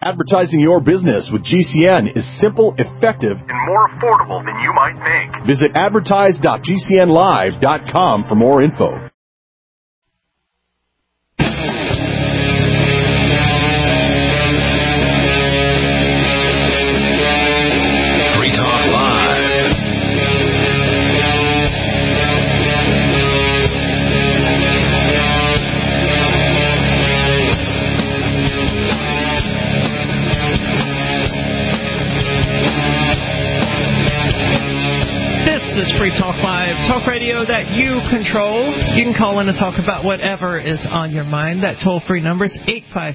Advertising your business with GCN is simple, effective, and more affordable than you might think. Visit advertise.gcnlive.com for more info. This is Free Talk Live, talk radio that you control. You can call in and talk about whatever is on your mind. That toll-free number is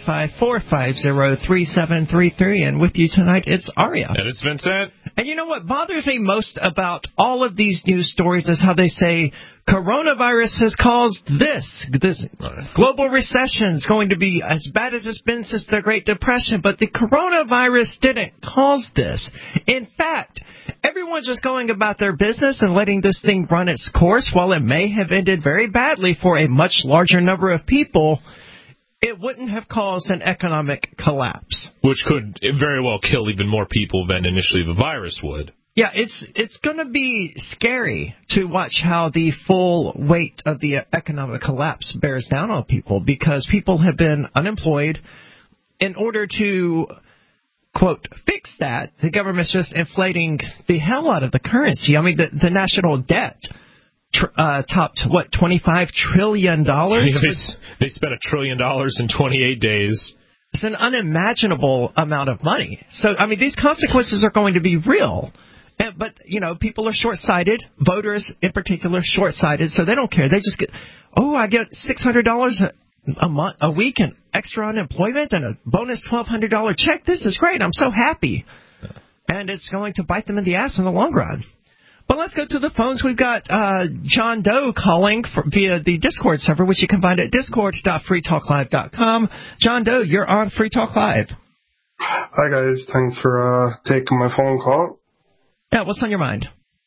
855-450-3733. And with you tonight, it's Aria. And it's Vincent. And you know what bothers me most about all of these news stories is how they say coronavirus has caused this global recession is going to be as bad as it's been since the Great Depression, but the coronavirus didn't cause this. In fact, everyone's just going about their business and letting this thing run its course. While it may have ended very badly for a much larger number of people, it wouldn't have caused an economic collapse. Which could very well kill even more people than initially the virus would. Yeah, it's going to be scary to watch how the full weight of the economic collapse bears down on people, because people have been unemployed. In order to, quote, fix that, the government's just inflating the hell out of the currency. I mean, the national debt topped, what, $25 trillion? Yeah, they spent $1 trillion in 28 days. It's an unimaginable amount of money. So, I mean, these consequences are going to be real. But, you know, people are short-sighted, voters in particular short-sighted, so they don't care. They just get, I get $600 a week and extra unemployment and a bonus $1,200 check. This is great. I'm so happy. And it's going to bite them in the ass in the long run. But let's go to the phones. We've got John Doe calling via the Discord server, which you can find at discord.freetalklive.com. John Doe, you're on Free Talk Live. Hi, guys. Thanks for taking my phone call. Yeah, what's on your mind?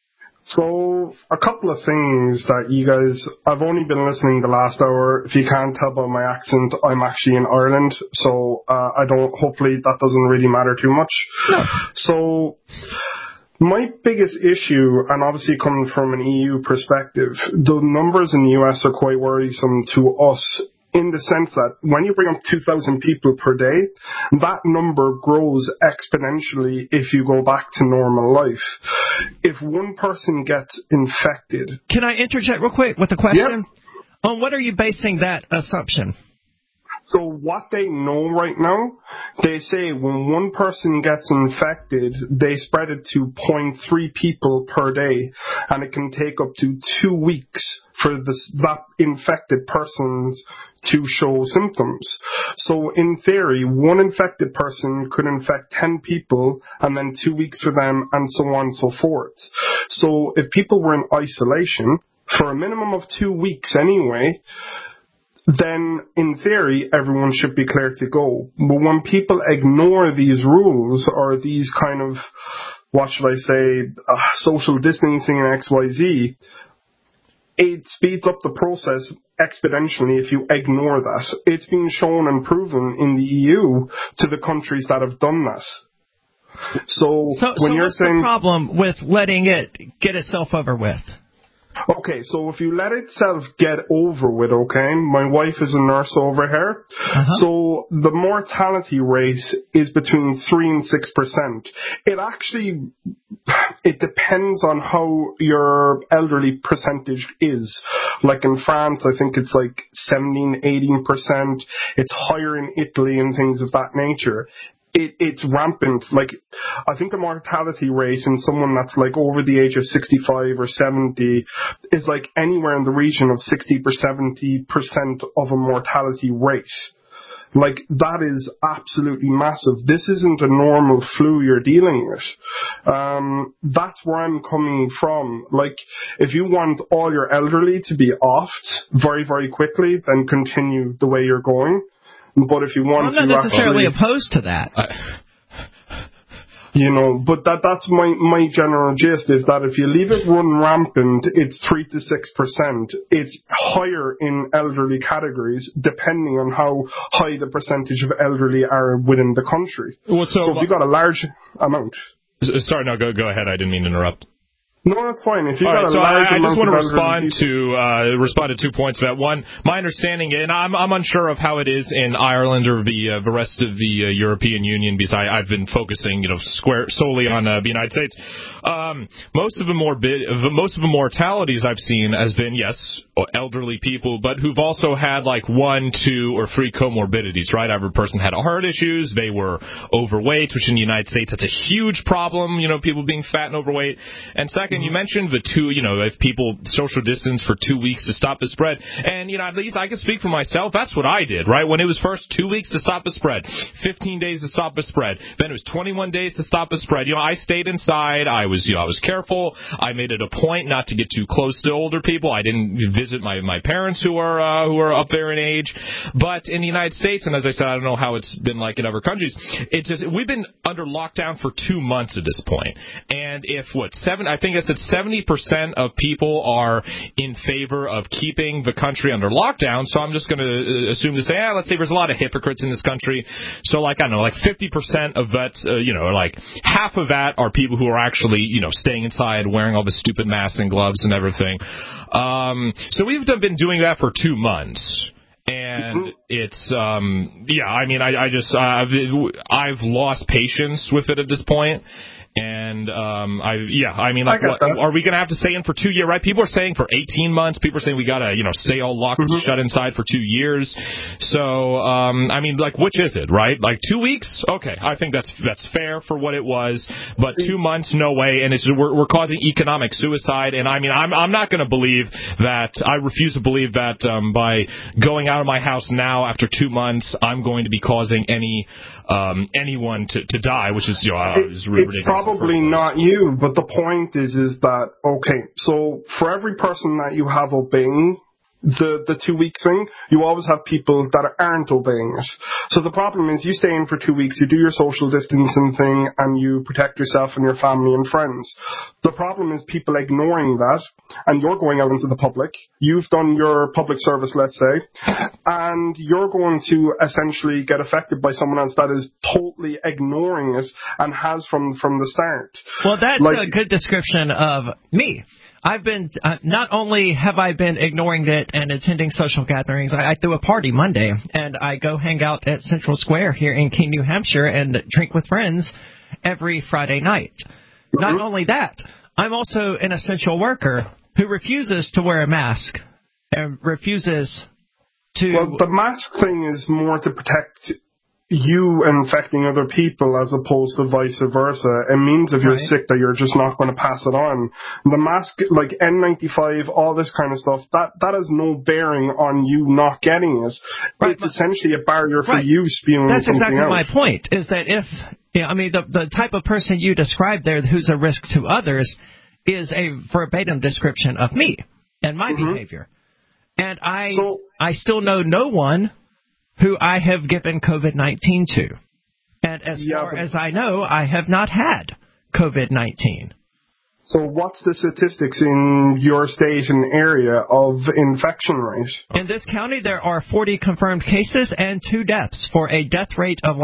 So, a couple of things that you guys... I've only been listening the last hour. If you can't tell by my accent, I'm actually in Ireland, so hopefully that doesn't really matter too much. No. So, my biggest issue, and obviously coming from an EU perspective, the numbers in the US are quite worrisome to us, in the sense that when you bring up 2,000 people per day, that number grows exponentially if you go back to normal life. If one person gets infected... Can I interject real quick with a question? Yep. On what are you basing that assumption? So what they know right now, they say when one person gets infected, they spread it to 0.3 people per day, and it can take up to 2 weeks for that infected persons to show symptoms. So in theory, one infected person could infect 10 people and then 2 weeks for them, and so on and so forth. So if people were in isolation for a minimum of 2 weeks anyway, then in theory, everyone should be clear to go. But when people ignore these rules or these kind of, what should I say, social distancing and XYZ, it speeds up the process exponentially if you ignore that. It's been shown and proven in the EU to the countries that have done that. So when you're what's saying... the problem with letting it get itself over with? Okay, so if you let itself get over with, okay, my wife is a nurse over here, so the mortality rate is between 3 and 6%. It depends on how your elderly percentage is. Like in France, I think it's like 17-18%. It's higher in Italy and things of that nature. It's rampant. Like, I think the mortality rate in someone that's like over the age of 65 or 70 is like anywhere in the region of 60 or 70% of a mortality rate. Like, that is absolutely massive. This isn't a normal flu you're dealing with. That's where I'm coming from. Like, if you want all your elderly to be offed very, very quickly, then continue the way you're going. But if you want I'm not necessarily opposed to that. You know, but that's my general gist, is that if you leave it run rampant, it's 3 to 6%. It's higher in elderly categories, depending on how high the percentage of elderly are within the country. Well, so if you've got a large amount. Sorry, no, go ahead. I didn't mean to interrupt. No, that's fine. If you got right, a large I just amount want to respond to 2 points to that. One, my understanding, and I'm unsure of how it is in Ireland or the rest of the European Union, because I've been focusing, solely on the United States. Most of the mortalities I've seen has been, yes, elderly people, but who've also had like 1, 2, or 3 comorbidities. Right, every person had heart issues. They were overweight, which in the United States that's a huge problem. People being fat and overweight. And second, you mentioned the 2, if people social distance for 2 weeks to stop the spread. And, at least I can speak for myself. That's what I did, right? When it was first 2 weeks to stop the spread, 15 days to stop the spread, then it was 21 days to stop the spread. I stayed inside. I was careful. I made it a point not to get too close to older people. I didn't visit my parents who are up there in age. But in the United States, and as I said, I don't know how it's been like in other countries, we've been under lockdown for 2 months at this point. And I think it's at 70% of people are in favor of keeping the country under lockdown. So I'm just going to assume to say, let's say there's a lot of hypocrites in this country. So I don't know, 50% of that, half of that are people who are actually, staying inside, wearing all the stupid masks and gloves and everything. So we've been doing that for 2 months. And it's, I've lost patience with it at this point. And, are we going to have to stay in for 2 years, right? People are saying for 18 months. People are saying we got to, stay all locked, shut inside for 2 years. So, which is it, right? 2 weeks? Okay. I think that's fair for what it was, but 2 months, no way. And we're causing economic suicide. And I'm not going to believe that, I refuse to believe that, by going out of my house now after 2 months, I'm going to be causing anyone to die, which is, is ridiculous. It's probably not you, but the point is that, okay, so for every person that you have obeying the 2 week thing, you always have people that aren't obeying it. So the problem is you stay in for 2 weeks, you do your social distancing thing, and you protect yourself and your family and friends. The problem is people ignoring that, and you're going out into the public, you've done your public service, let's say, and you're going to essentially get affected by someone else that is totally ignoring it and has from the start. Well, that's a good description of me. I've been, not only have I been ignoring it and attending social gatherings, I threw a party Monday, and I go hang out at Central Square here in Keene, New Hampshire, and drink with friends every Friday night. Not only that, I'm also an essential worker who refuses to wear a mask and refuses to... Well, the mask thing is more to protect you infecting other people as opposed to vice versa. It means if you're sick that you're just not going to pass it on. The mask, like N95, all this kind of stuff, that has no bearing on you not getting it. Right, it's essentially a barrier for you spewing That's something exactly out. my point, is that if, the type of person you described there who's a risk to others is a verbatim description of me and my behavior. And I still know no one who I have given COVID-19 to. And as far as I know, I have not had COVID-19. So what's the statistics in your state and area of infection rate? In this county, there are 40 confirmed cases and 2 deaths for a death rate of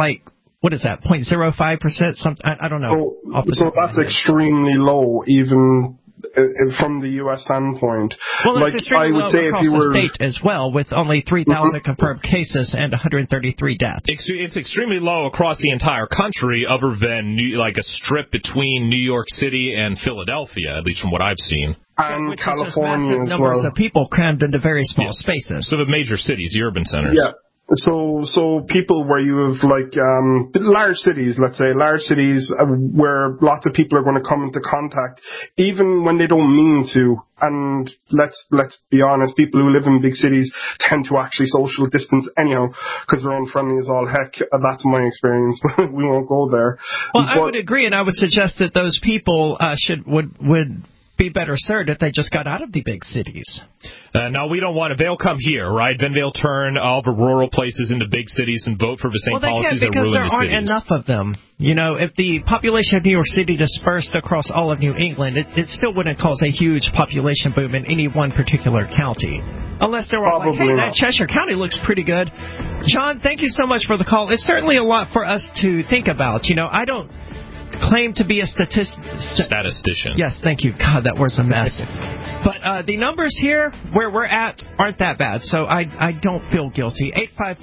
0.05%? Something, I don't know. So that's extremely low, even from the U.S. standpoint. Well, it's extremely low across the state as well, with only 3,000 confirmed cases and 133 deaths. It's extremely low across the entire country, other than a strip between New York City and Philadelphia, at least from what I've seen. And which California is just massive numbers of people crammed into very small spaces. So the major cities, the urban centers. Yeah. So people where you have large cities, let's say, where lots of people are going to come into contact, even when they don't mean to. And let's be honest, people who live in big cities tend to actually social distance anyhow, because they're unfriendly as all heck. That's my experience, but we won't go there. Well, I would agree, and I would suggest that those people would be better served if they just got out of the big cities. No, we don't want it. They'll come here, right? Then they'll turn all the rural places into big cities and vote for the same policies that ruin the cities. Well, they can't because there aren't enough of them. You know, if the population of New York City dispersed across all of New England, it still wouldn't cause a huge population boom in any one particular county. Unless they were like, hey, that Cheshire County looks pretty good. John, thank you so much for the call. It's certainly a lot for us to think about. You know, I don't claim to be a statistician. Yes, thank you. God, that word's a mess. But the numbers here, where we're at, aren't that bad, so I don't feel guilty.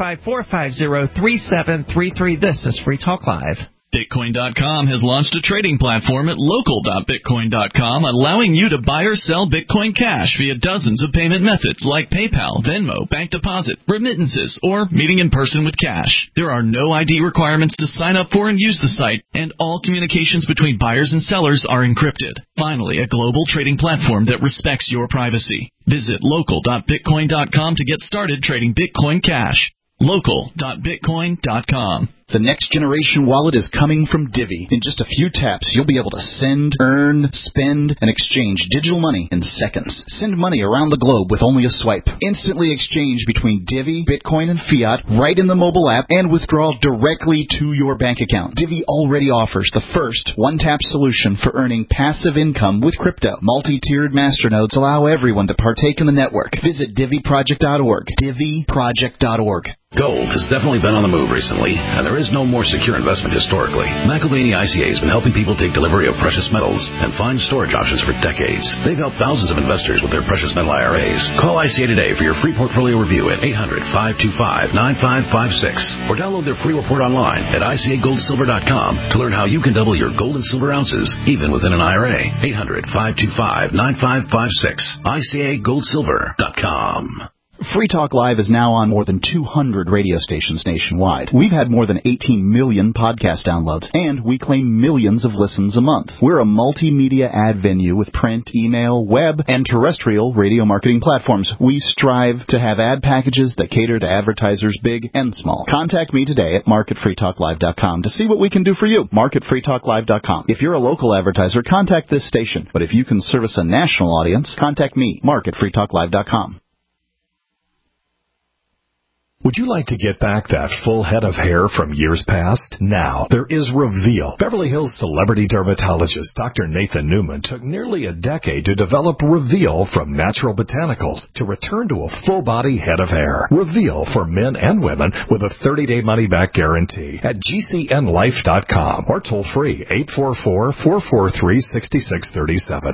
855-450-3733. This is Free Talk Live. Bitcoin.com has launched a trading platform at local.bitcoin.com, allowing you to buy or sell Bitcoin Cash via dozens of payment methods like PayPal, Venmo, bank deposit, remittances, or meeting in person with cash. There are no ID requirements to sign up for and use the site, and all communications between buyers and sellers are encrypted. Finally, a global trading platform that respects your privacy. Visit local.bitcoin.com to get started trading Bitcoin Cash. Local.bitcoin.com. The next generation wallet is coming from Divvy. In just a few taps, you'll be able to send, earn, spend, and exchange digital money in seconds. Send money around the globe with only a swipe. Instantly exchange between Divvy, Bitcoin, and fiat right in the mobile app and withdraw directly to your bank account. Divvy already offers the first one-tap solution for earning passive income with crypto. Multi-tiered masternodes allow everyone to partake in the network. Visit DivvyProject.org. DivvyProject.org. Gold has definitely been on the move recently, and there is no more secure investment historically. McElvaney ICA has been helping people take delivery of precious metals and find storage options for decades. They've helped thousands of investors with their precious metal IRAs. Call ICA today for your free portfolio review at 800-525-9556 or download their free report online at ICAGoldSilver.com to learn how you can double your gold and silver ounces even within an IRA. 800-525-9556. ICAGoldSilver.com. Free Talk Live is now on more than 200 radio stations nationwide. We've had more than 18 million podcast downloads, and we claim millions of listens a month. We're a multimedia ad venue with print, email, web, and terrestrial radio marketing platforms. We strive to have ad packages that cater to advertisers big and small. Contact me today at mark@freetalklive.com to see what we can do for you. mark@freetalklive.com. If you're a local advertiser, contact this station. But if you can service a national audience, contact me, mark@freetalklive.com. Would you like to get back that full head of hair from years past? Now, there is Reveal. Beverly Hills celebrity dermatologist Dr. Nathan Newman took nearly a decade to develop Reveal from natural botanicals to return to a full-body head of hair. Reveal for men and women with a 30-day money-back guarantee at GCNlife.com or toll-free 844-443-6637.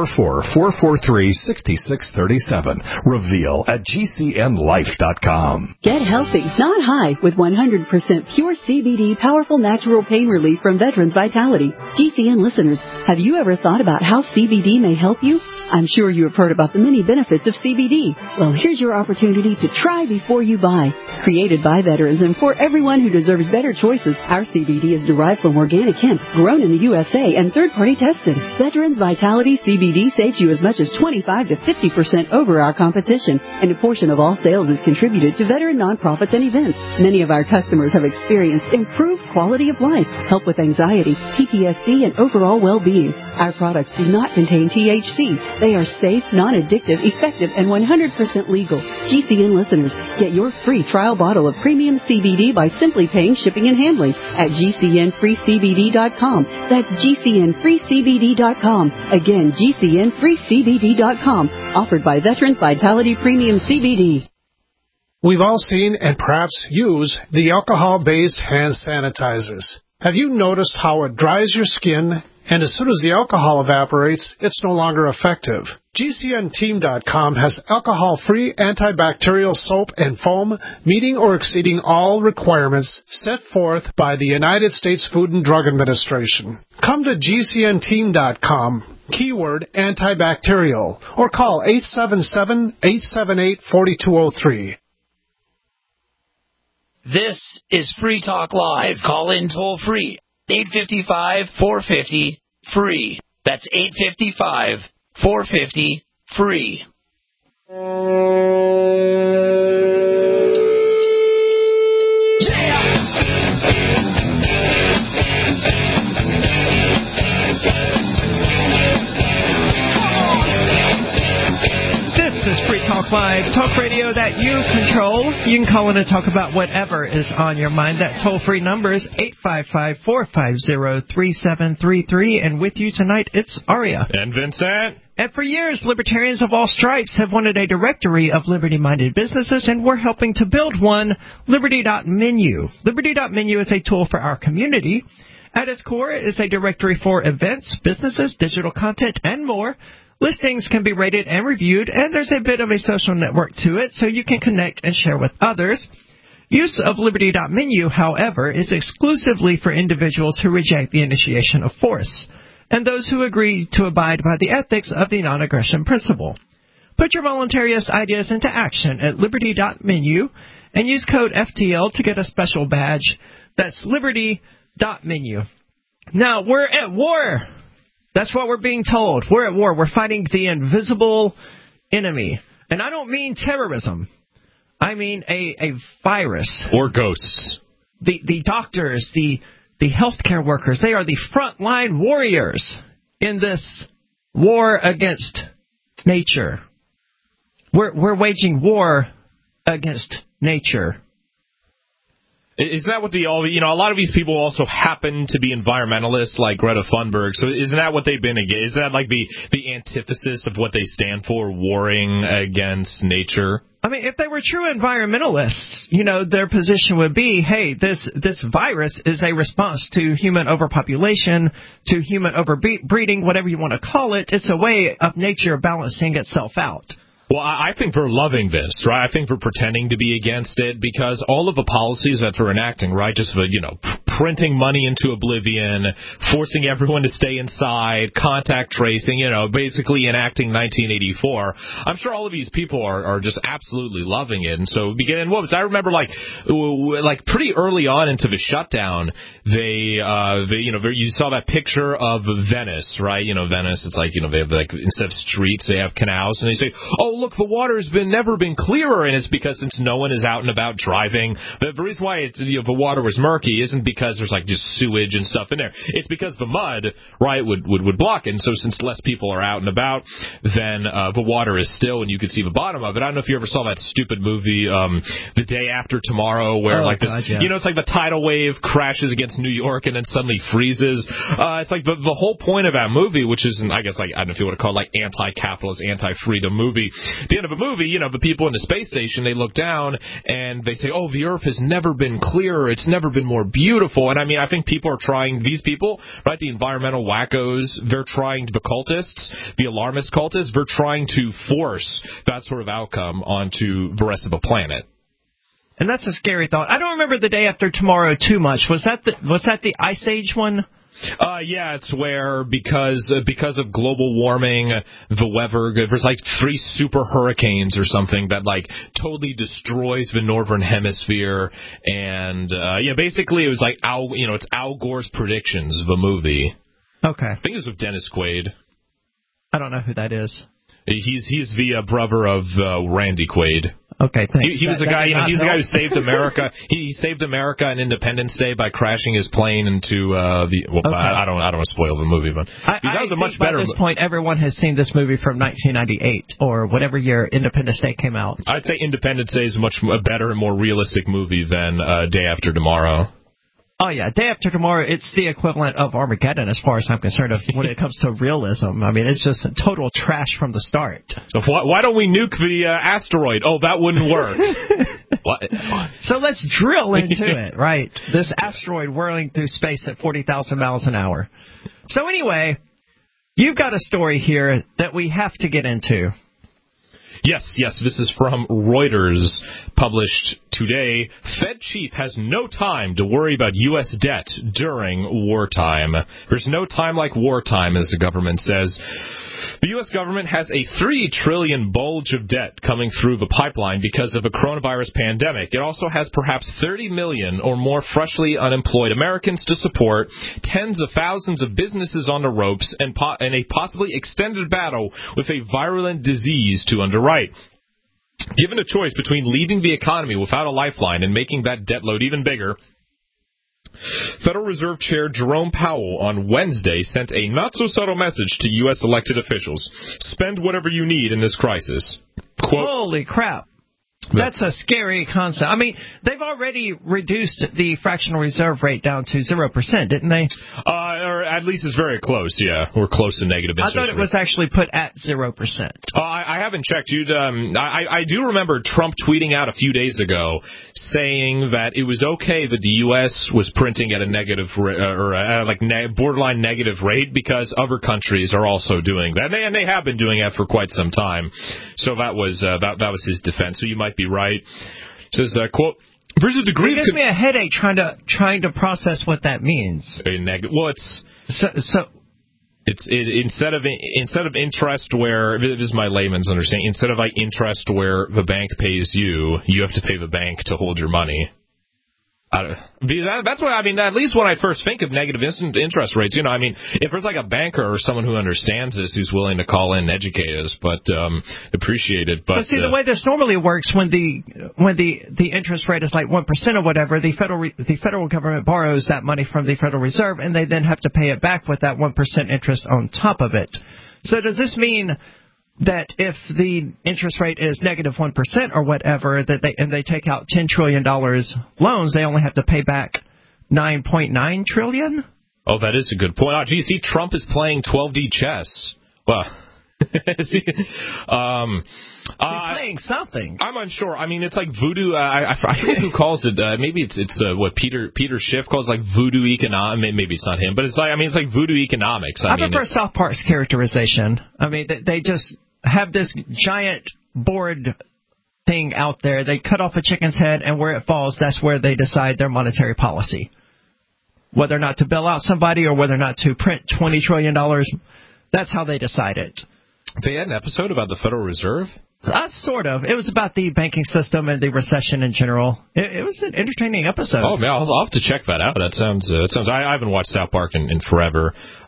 844-443-6637. Reveal at GCNlife.com. Get healthy, not high, with 100% pure CBD powerful natural pain relief from Veterans Vitality. GCN listeners, have you ever thought about how CBD may help you? I'm sure you have heard about the many benefits of CBD. Well, here's your opportunity to try before you buy. Created by veterans and for everyone who deserves better choices, our CBD is derived from organic hemp, grown in the USA, and third-party tested. Veterans Vitality CBD saves you as much as 25 to 50% over our competition, and a portion of all sales is contributed to veteran nonprofits and events. Many of our customers have experienced improved quality of life, help with anxiety, PTSD, and overall well-being. Our products do not contain THC. They are safe, non-addictive, effective, and 100% legal. GCN listeners, get your free trial bottle of premium CBD by simply paying shipping and handling at GCNFreeCBD.com. That's GCNFreeCBD.com. Again, GCNFreeCBD.com. Offered by Veterans Vitality Premium CBD. We've all seen and perhaps use the alcohol-based hand sanitizers. Have you noticed how it dries your skin, and as soon as the alcohol evaporates, it's no longer effective? GCNteam.com has alcohol-free antibacterial soap and foam meeting or exceeding all requirements set forth by the United States Food and Drug Administration. Come to GCNteam.com, keyword antibacterial, or call 877-878-4203. This is Free Talk Live. Call in toll free. 855-450-FREE. That's 855-450-FREE. Live Talk Radio that you control. You can call in and talk about whatever is on your mind. That toll-free number is 855-450-3733. And with you tonight, it's Aria. And Vincent. And for years, libertarians of all stripes have wanted a directory of liberty-minded businesses, and we're helping to build one, Liberty.menu. Liberty.menu is a tool for our community. At its core, it is a directory for events, businesses, digital content, and more. Listings can be rated and reviewed, and there's a bit of a social network to it, so you can connect and share with others. Use of Liberty.menu, however, is exclusively for individuals who reject the initiation of force, and those who agree to abide by the ethics of the non-aggression principle. Put your voluntarist ideas into action at Liberty.menu and use code FTL to get a special badge. That's Liberty.menu. Now, we're at war. That's what we're being told. We're at war. We're fighting the invisible enemy. And I don't mean terrorism. I mean a virus. Or ghosts. The doctors, the healthcare workers, they are the frontline warriors in this war against nature. We're waging war against nature. Isn't that what a lot of these people also happen to be environmentalists like Greta Thunberg, so isn't that what they've been against? Is that like the antithesis of what they stand for, warring against nature? I mean, if they were true environmentalists, their position would be, hey, this virus is a response to human overpopulation, to human overbreeding, whatever you want to call it. It's a way of nature balancing itself out. Well, I think we're loving this, right? I think we're pretending to be against it because all of the policies that they're enacting, right, just printing money into oblivion, forcing everyone to stay inside, contact tracing, basically enacting 1984. I'm sure all of these people are just absolutely loving it. And so I remember like pretty early on into the shutdown, they you saw that picture of Venice, right? Venice, it's like, they have instead of streets, they have canals, and they say, oh, look, the water's never been clearer, and it's because since no one is out and about driving, the reason why the water was murky isn't because there's like just sewage and stuff in there. It's because the mud, right, would block it. And so since less people are out and about, then the water is still, and you can see the bottom of it. I don't know if you ever saw that stupid movie, The Day After Tomorrow, where it's like the tidal wave crashes against New York and then suddenly freezes. It's like the whole point of that movie, which is, I guess, like, I don't know if you want to call it like anti-capitalist, anti-freedom movie. At the end of a movie, the people in the space station, they look down and they say, oh, the Earth has never been clearer. It's never been more beautiful. And I mean, I think people are trying, these people, right, the environmental wackos, the cultists, the alarmist cultists, they're trying to force that sort of outcome onto the rest of the planet. And that's a scary thought. I don't remember The Day After Tomorrow too much. Was that the Ice Age one? Yeah, it's where because of global warming, the weather, there's like 3 super hurricanes or something that like totally destroys the northern hemisphere, and basically it was like it's Al Gore's predictions of a movie. Okay, I think it was with Dennis Quaid. I don't know who that is. He's the brother of Randy Quaid. Okay, thanks. He was the guy, he's the guy who saved America. He saved America on Independence Day by crashing his plane into okay. I don't want to spoil the movie, but that was a much better. By this point, everyone has seen this movie from 1998 or whatever year Independence Day came out. I'd say Independence Day is a much better and more realistic movie than Day After Tomorrow. Oh, yeah. Day After Tomorrow, it's the equivalent of Armageddon as far as I'm concerned when it comes to realism. I mean, it's just total trash from the start. So why don't we nuke the asteroid? Oh, that wouldn't work. What? So let's drill into it, right? This asteroid whirling through space at 40,000 miles an hour. So anyway, you've got a story here that we have to get into. Yes, this is from Reuters, published today. Fed chief has no time to worry about U.S. debt during wartime. There's no time like wartime, as the government says. The U.S. government has a $3 trillion bulge of debt coming through the pipeline because of a coronavirus pandemic. It also has perhaps 30 million or more freshly unemployed Americans to support, tens of thousands of businesses on the ropes, and a possibly extended battle with a virulent disease to underwrite. Given a choice between leaving the economy without a lifeline and making that debt load even bigger, Federal Reserve Chair Jerome Powell on Wednesday sent a not-so-subtle message to U.S. elected officials. Spend whatever you need in this crisis. quote. Holy crap. That's a scary concept. I mean, they've already reduced the fractional reserve rate down to 0%, didn't they? Or at least it's very close, yeah. We're close to negative interest I thought it was actually put at 0%. I haven't checked. I do remember Trump tweeting out a few days ago saying that it was okay that the U.S. was printing at a negative borderline negative rate because other countries are also doing that. And they have been doing that for quite some time. So that was his defense. So you might be right. It says, quote, there's a degree it gives me a headache trying to process what that means. Well, it's instead of interest where, this is my layman's understanding, instead of like interest where the bank pays you, you have to pay the bank to hold your money. That's what I mean. At least when I first think of negative interest rates, I mean, if there's like a banker or someone who understands this, who's willing to call in and educate us, but appreciate it. But see, the way this normally works, when the interest rate is like 1% or whatever, the federal government borrows that money from the Federal Reserve, and they then have to pay it back with that 1% interest on top of it. So does this mean that if the interest rate is negative 1% or whatever, and they take out $10 trillion loans, they only have to pay back $9.9 trillion? Oh, that is a good point. Oh, see, Trump is playing 12D chess. Well, he's playing something. I'm unsure. I mean, it's like voodoo. I forget who calls it. Maybe it's what Peter Schiff calls like voodoo economics. Maybe it's not him, but it's like voodoo economics. I prefer South Park's characterization. I mean, they just have this giant board thing out there. They cut off a chicken's head, and where it falls, that's where they decide their monetary policy. Whether or not to bail out somebody or whether or not to print $20 trillion, that's how they decide it. They had an episode about the Federal Reserve? Sort of. It was about the banking system and the recession in general. It was an entertaining episode. Oh, man, I'll have to check that out. That sounds. I haven't watched South Park in forever.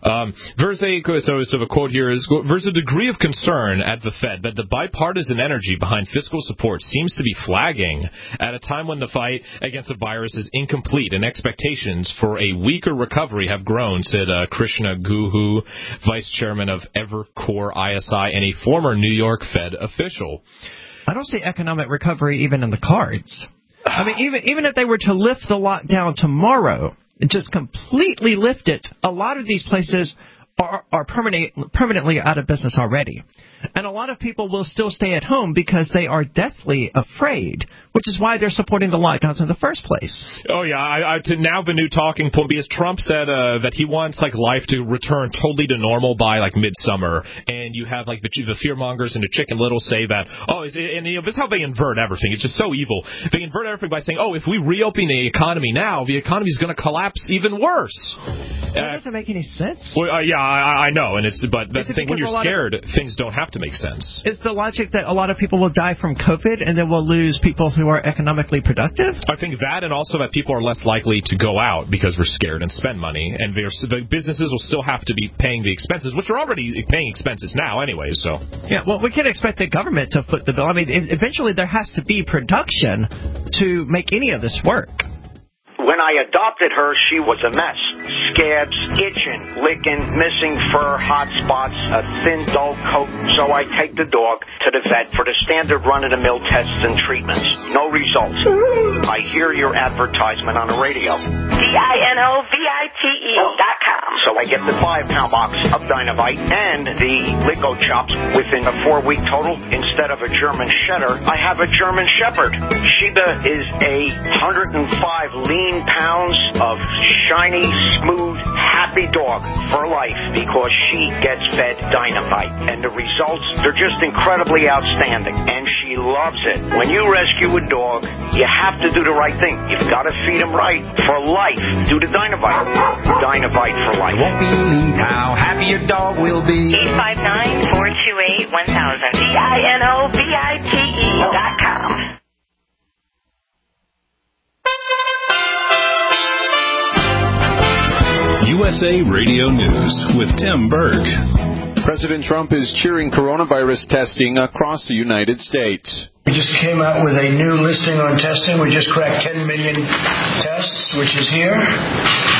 So the quote here is, there's a degree of concern at the Fed that the bipartisan energy behind fiscal support seems to be flagging at a time when the fight against the virus is incomplete and expectations for a weaker recovery have grown, said Krishna Guhu, vice chairman of Evercore ISI and a former New York Fed official. I don't see economic recovery even in the cards. I mean, even if they were to lift the lockdown tomorrow, just completely lift it, a lot of these places are permanently out of business already. And a lot of people will still stay at home because they are deathly afraid, which is why they're supporting the lockdowns in the first place. Oh, yeah. Now the new talking point, because Trump said that he wants like life to return totally to normal by like midsummer. And you have like the fearmongers and the Chicken Little say that, this is how they invert everything. It's just so evil. They invert everything by saying, if we reopen the economy now, the economy is going to collapse even worse. That doesn't make any sense. Well, I know. But that's the thing. When you're scared, things don't have to make sense. Is the logic that a lot of people will die from COVID and then we'll lose people who are economically productive? I think that, and also that people are less likely to go out because they're scared and spend money, and the businesses will still have to be paying the expenses, which are already paying expenses now anyway. So yeah, well, we can't expect the government to foot the bill. I mean, eventually there has to be production to make any of this work. When I adopted her, she was a mess. Scabs, itching, licking, missing fur, hot spots, a thin, dull coat. So I take the dog to the vet for the standard run-of-the-mill tests and treatments. No results. I hear your advertisement on the radio. DINOVITE.com. So I get the 5-pound box of Dynovite and the Lico Chops within a 4-week total. Instead of a German Setter, I have a German Shepherd. Sheba is a 105 lean pounds of shiny, smooth, happy dog for life because she gets fed Dynovite. And the results, they're just incredibly outstanding. And she loves it. When you rescue a dog, you have to do the right thing. You've got to feed him right for life. Do the Dynovite. Dynovite for life. You won't believe how happy your dog will be. 859-428-1000. DINOVITE.com. USA Radio News with Tim Berg. President Trump is cheering coronavirus testing across the United States. We just came out with a new listing on testing. We just cracked 10 million tests, which is here.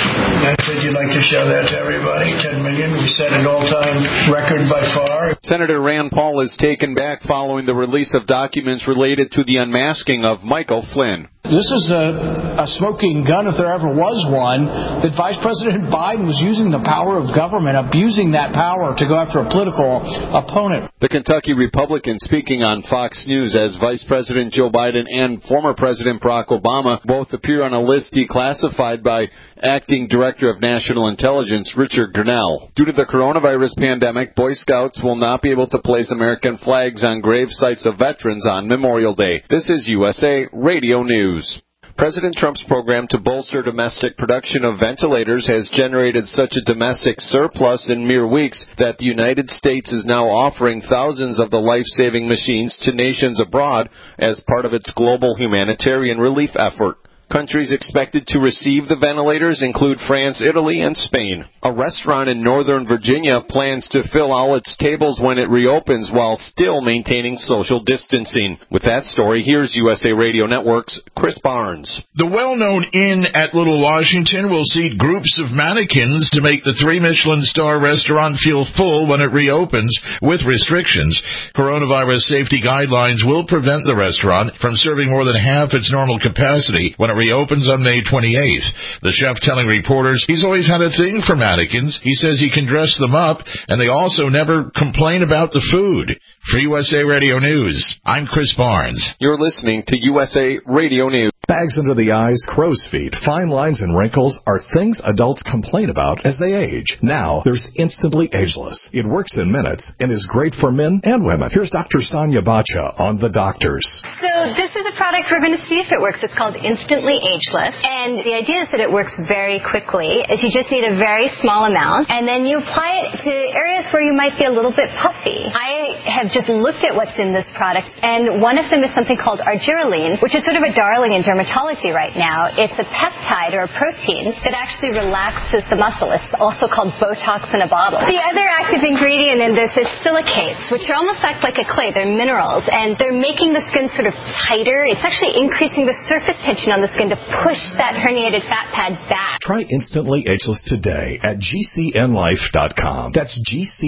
I said you'd like to show that to everybody. 10 million. We set an all-time record by far. Senator Rand Paul is taken back following the release of documents related to the unmasking of Michael Flynn. This is a smoking gun, if there ever was one, that Vice President Biden was using the power of government, abusing that power to go after a political opponent. The Kentucky Republican speaking on Fox News as Vice President Joe Biden and former President Barack Obama both appear on a list declassified by Acting Director of National Intelligence Richard Grenell. Due to the coronavirus pandemic, Boy Scouts will not be able to place American flags on grave sites of veterans on Memorial Day. This is USA Radio News. President Trump's program to bolster domestic production of ventilators has generated such a domestic surplus in mere weeks that the United States is now offering thousands of the life-saving machines to nations abroad as part of its global humanitarian relief effort. Countries expected to receive the ventilators include France, Italy, and Spain. A restaurant in Northern Virginia plans to fill all its tables when it reopens while still maintaining social distancing. With that story, here's USA Radio Network's Chris Barnes. The well-known Inn at Little Washington will seat groups of mannequins to make the 3 Michelin star restaurant feel full when it reopens with restrictions. Coronavirus safety guidelines will prevent the restaurant from serving more than half its normal capacity when it reopens on May 28th. The chef telling reporters he's always had a thing for mannequins. He says he can dress them up, and they also never complain about the food. For USA Radio News, I'm Chris Barnes. You're listening to USA Radio News. Bags under the eyes, crow's feet, fine lines, and wrinkles are things adults complain about as they age. Now, there's Instantly Ageless. It works in minutes and is great for men and women. Here's Dr. Sonia Bacha on The Doctors. So this is a product we're going to see if it works. It's called Instantly Ageless. And the idea is that it works very quickly. Is you just need a very small amount, and then you apply it to areas where you might be a little bit puffy. I have just looked at what's in this product, and one of them is something called argireline, which is sort of a darling in dermatology right now. It's a peptide or a protein that actually relaxes the muscle. It's also called Botox in a bottle. The other active ingredient in this is silicates, which are almost act like a clay. They're minerals, and they're making the skin sort of tighter. It's actually increasing the surface tension on the skin to push that herniated fat pad back. Try Instantly Ageless today at GCNlife.com. That's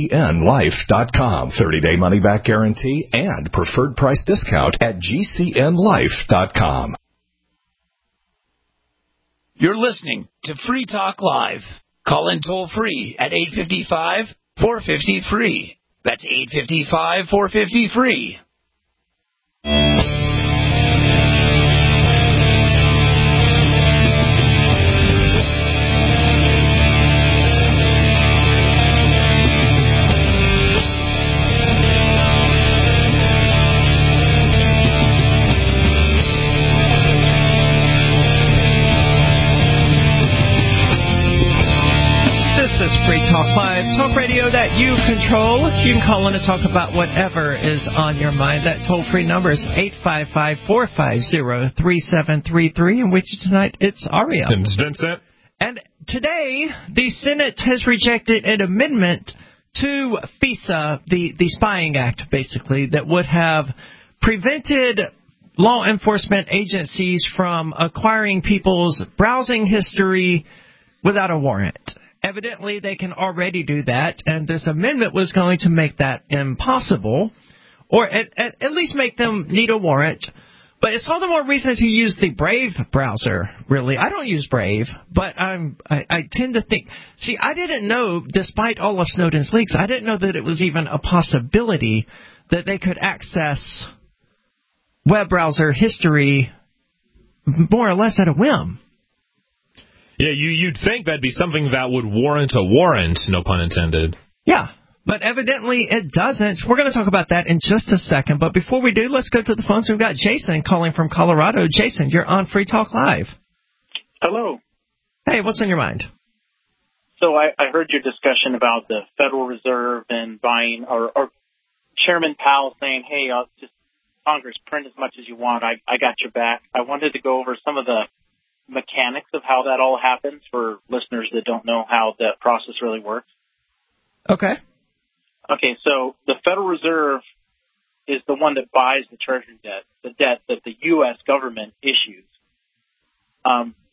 GCNlife.com. 30-day money-back guarantee and preferred price discount at GCNlife.com. You're listening to Free Talk Live. Call in toll-free at 855-450-FREE. That's 855-450-FREE. This is Free Talk Live, talk radio that you control. You can call in and talk about whatever is on your mind. That toll-free number is 855-450-3733. And with you tonight, it's Ariel. And it's Vincent. And today, the Senate has rejected an amendment to FISA, the Spying Act, basically, that would have prevented law enforcement agencies from acquiring people's browsing history without a warrant. Evidently, they can already do that, and this amendment was going to make that impossible, or at least make them need a warrant. But it's all the more reason to use the Brave browser, really. I don't use Brave, but I tend to think... See, I didn't know, despite all of Snowden's leaks, I didn't know that it was even a possibility that they could access web browser history more or less at a whim. Yeah, you'd think that'd be something that would warrant a warrant, no pun intended. Yeah, but evidently it doesn't. We're going to talk about that in just a second. But before we do, let's go to the phones. We've got Jason calling from Colorado. Jason, you're on Free Talk Live. Hello. Hey, what's on your mind? So I heard your discussion about the Federal Reserve and buying, or Chairman Powell saying, hey, just Congress, print as much as you want. I got your back. I wanted to go over some of the mechanics of how that all happens for listeners that don't know how that process really works. Okay. Okay, so the Federal Reserve is the one that buys the Treasury debt, the debt that the U.S. government issues. But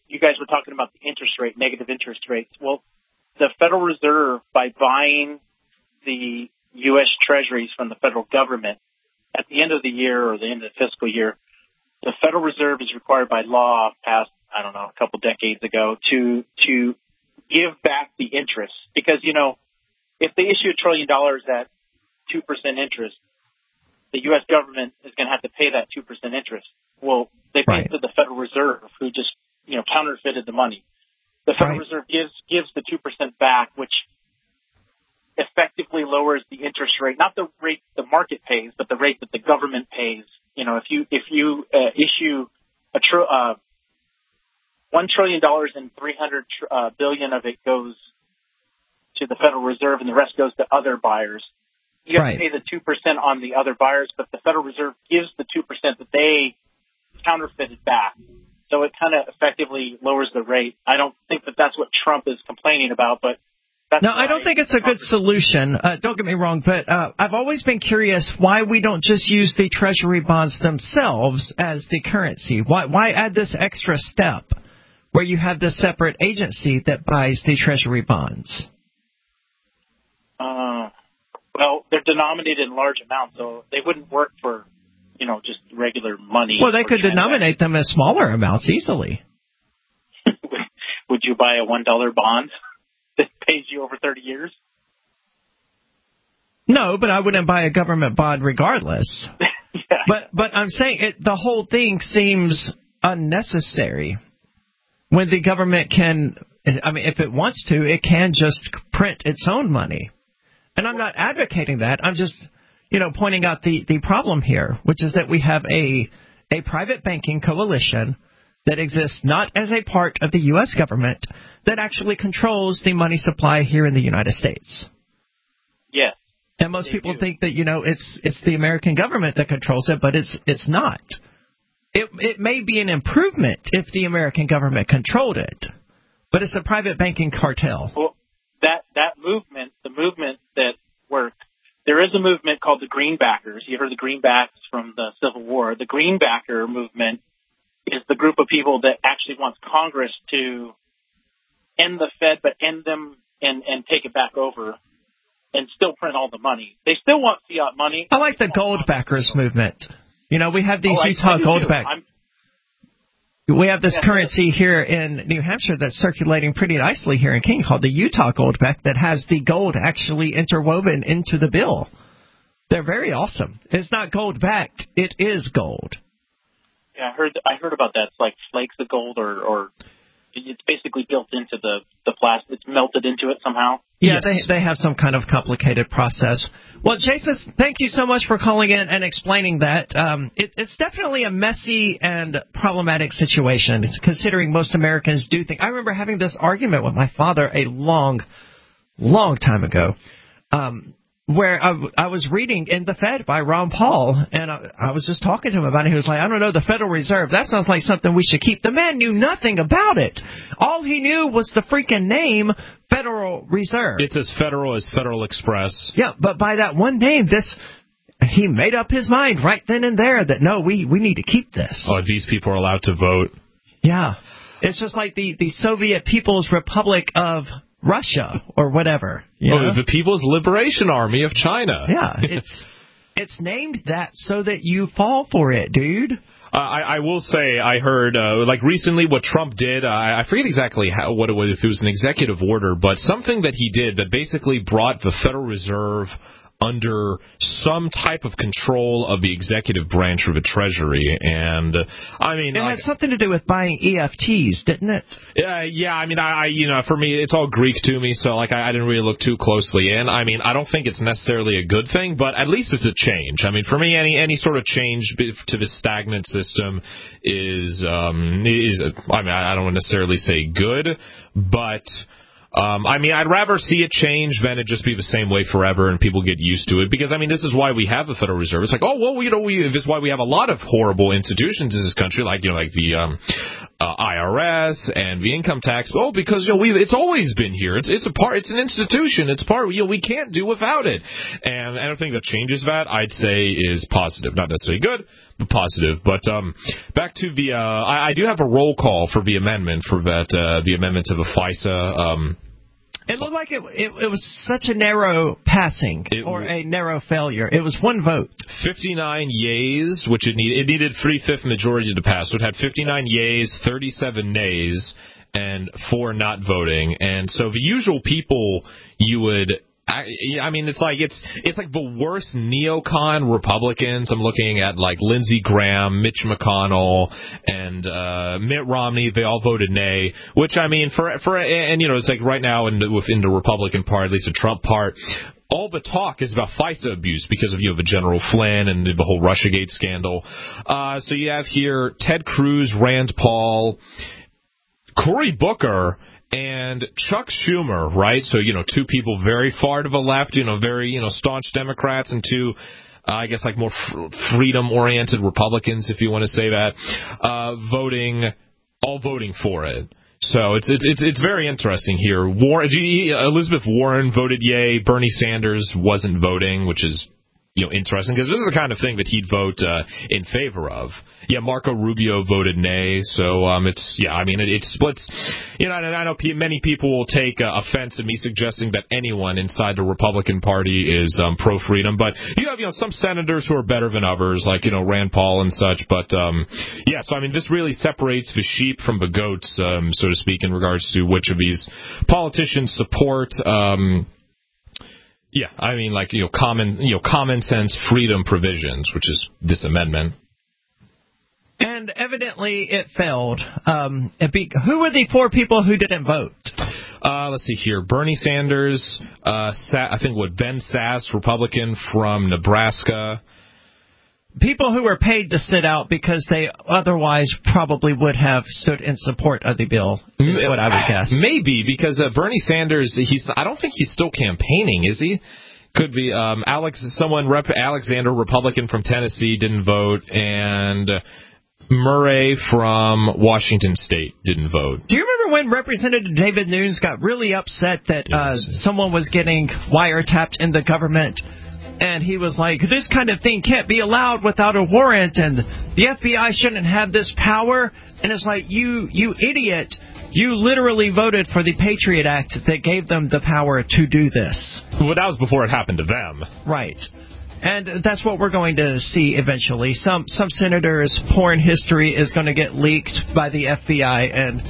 you guys were talking about the interest rate, negative interest rates. Well, the Federal Reserve, by buying the U.S. Treasuries from the federal government at the end of the year or the end of the fiscal year, the Federal Reserve is required by law, passed, I don't know, a couple decades ago, to give back the interest. Because, you know, if they issue $1 trillion at 2% interest, the U.S. government is going to have to pay that 2% interest. Well, they pay it to the Federal Reserve, who just, you know, counterfeited the money. The Federal Reserve gives the 2% back, which effectively lowers the interest rate, not the rate the market pays, but the rate that the government pays. You know, if you issue $1 trillion and $300 billion of it goes to the Federal Reserve and the rest goes to other buyers, you have to pay the 2% on the other buyers, but the Federal Reserve gives the 2% that they counterfeited back. So it kind of effectively lowers the rate. I don't think that that's what Trump is complaining about, but no, I don't think it's a good solution. Don't get me wrong, but I've always been curious why we don't just use the Treasury bonds themselves as the currency. Why add this extra step where you have this separate agency that buys the Treasury bonds? Well, they're denominated in large amounts, so they wouldn't work for, you know, just regular money. Well, they could denominate them as smaller amounts easily. Would you buy a $1 bond that pays you over 30 years? No, but I wouldn't buy a government bond regardless. But I'm saying the whole thing seems unnecessary when the government can, I mean, if it wants to, it can just print its own money. And I'm not advocating that. I'm just, you know, pointing out the problem here, which is that we have a private banking coalition that exists not as a part of the U.S. government that actually controls the money supply here in the United States. Yes. And most people think that, you know, it's the American government that controls it, but it's not. It may be an improvement if the American government controlled it, but it's a private banking cartel. Well, that movement, the movement that works, there is a movement called the Greenbackers. You heard the Greenbacks from the Civil War. The Greenbacker movement is the group of people that actually wants Congress to end the Fed, but end them and take it back over and still print all the money. They still want fiat money. I like the Goldbackers movement. You know, we have these Utah Goldback. We have this currency here in New Hampshire that's circulating pretty nicely here in King called the Utah Goldback that has the gold actually interwoven into the bill. They're very awesome. It's not gold-backed. It is gold. Yeah, I heard about that. It's like flakes of gold or it's basically built into the plastic. It's melted into it somehow. Yeah, yes. They have some kind of complicated process. Well, Jason, thank you so much for calling in and explaining that. It's definitely a messy and problematic situation, considering most Americans do think. I remember having this argument with my father a long time ago, where I was reading In the Fed by Ron Paul, and I was just talking to him about it. He was like, I don't know, the Federal Reserve, that sounds like something we should keep. The man knew nothing about it. All he knew was the freaking name Federal Reserve. It's as federal as Federal Express. Yeah, but by that one name, he made up his mind right then and there that, no, we need to keep this. Oh, these people are allowed to vote. Yeah. It's just like the Soviet People's Republic of Russia or whatever. Oh, the People's Liberation Army of China. Yeah, it's named that so that you fall for it, dude. I will say I heard like recently what Trump did. I forget exactly what it was, if it was an executive order, but something that he did that basically brought the Federal Reserve under some type of control of the executive branch of the Treasury. And I mean, it had something to do with buying EFTs, didn't it? Yeah. I mean, I for me, it's all Greek to me, so like I didn't really look too closely in. I mean, I don't think it's necessarily a good thing, but at least it's a change. I mean, for me, any sort of change to the stagnant system is I mean, I don't necessarily say good, but. I mean, I'd rather see it change than it just be the same way forever and people get used to it. Because, I mean, this is why we have the Federal Reserve. It's like, oh, well, you know, this is why we have a lot of horrible institutions in this country, like, you know, like the IRS and the income tax. Oh, because it's always been here. It's an institution. It's part. We can't do without it. And anything that changes that, I'd say, is positive. Not necessarily good, but positive. But back to the, I do have a roll call for the amendment the amendment to the FISA. It looked like it was such a narrow passing or a narrow failure. It was one vote. 59 yeas, which it needed 3/5 majority to pass. So it had 59 yeas, 37 nays, and 4 not voting. And so the usual people you would. I mean, it's like the worst neocon Republicans. I'm looking at like Lindsey Graham, Mitch McConnell, and Mitt Romney. They all voted nay. Which I mean, and it's like right now within the Republican part, at least the Trump part, all the talk is about FISA abuse because of the General Flynn and the whole Russiagate scandal. So you have here Ted Cruz, Rand Paul, Cory Booker, and Chuck Schumer, right? So, 2 people very far to the left, very, staunch Democrats, and 2, I guess, like more freedom-oriented Republicans, if you want to say that, all voting for it. So it's very interesting here. Elizabeth Warren voted yay. Bernie Sanders wasn't voting, which is interesting because this is the kind of thing that he'd vote in favor of. Yeah, Marco Rubio voted nay, so it splits. And I know many people will take offense at me suggesting that anyone inside the Republican Party is pro-freedom, but you have some senators who are better than others, like Rand Paul and such. But so this really separates the sheep from the goats, so to speak, in regards to which of these politicians support. Common sense freedom provisions, which is this amendment. And evidently it failed. Who were the 4 people who didn't vote? Let's see here. Bernie Sanders, Ben Sass, Republican from Nebraska. People who were paid to sit out because they otherwise probably would have stood in support of the bill, is what I would guess. Maybe, because Bernie Sanders, I don't think he's still campaigning, is he? Could be. Alexander, Republican from Tennessee, didn't vote, and Murray from Washington State didn't vote. Do you remember when Representative David Nunes got really upset that someone was getting wiretapped in the government? And he was like, this kind of thing can't be allowed without a warrant, and the FBI shouldn't have this power. And it's like, you idiot, you literally voted for the Patriot Act that gave them the power to do this. Well, that was before it happened to them. Right. And that's what we're going to see eventually. Some senators' porn history is going to get leaked by the FBI, and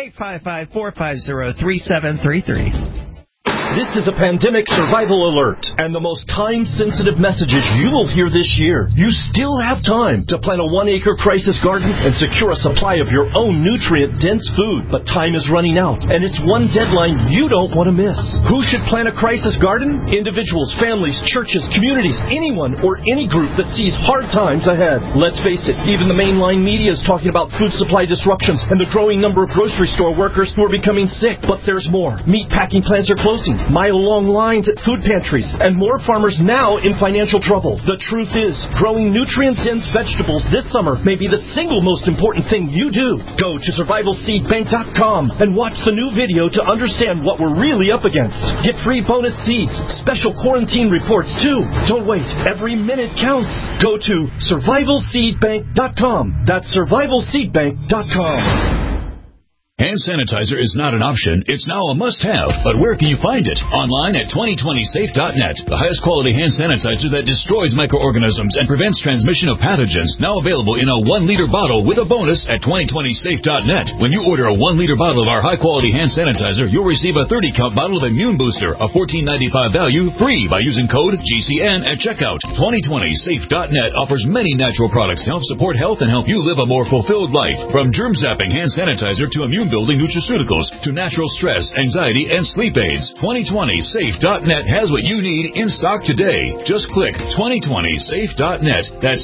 855-450-3733. This is a pandemic survival alert, and the most time-sensitive messages you will hear this year. You still have time to plant a 1-acre crisis garden and secure a supply of your own nutrient-dense food. But time is running out, and it's one deadline you don't want to miss. Who should plant a crisis garden? Individuals, families, churches, communities, anyone or any group that sees hard times ahead. Let's face it, even the mainline media is talking about food supply disruptions and the growing number of grocery store workers who are becoming sick. But there's more. Meat packing plants are closing. Mile-long lines at food pantries, and more farmers now in financial trouble. The truth is, growing nutrient-dense vegetables this summer may be the single most important thing you do. Go to survivalseedbank.com and watch the new video to understand what we're really up against. Get free bonus seeds, special quarantine reports too. Don't wait. Every minute counts. Go to survivalseedbank.com. That's survivalseedbank.com. Hand sanitizer is not an option. It's now a must-have. But where can you find it? Online at 2020safe.net. The highest quality hand sanitizer that destroys microorganisms and prevents transmission of pathogens. Now available in a 1-liter bottle with a bonus at 2020safe.net. When you order a 1-liter bottle of our high-quality hand sanitizer, you'll receive a 30-count bottle of Immune Booster, a $14.95 value, free by using code GCN at checkout. 2020safe.net offers many natural products to help support health and help you live a more fulfilled life. From germ-zapping hand sanitizer to immune-building nutraceuticals to natural stress, anxiety, and sleep aids. 2020safe.net has what you need in stock today. Just click 2020safe.net. That's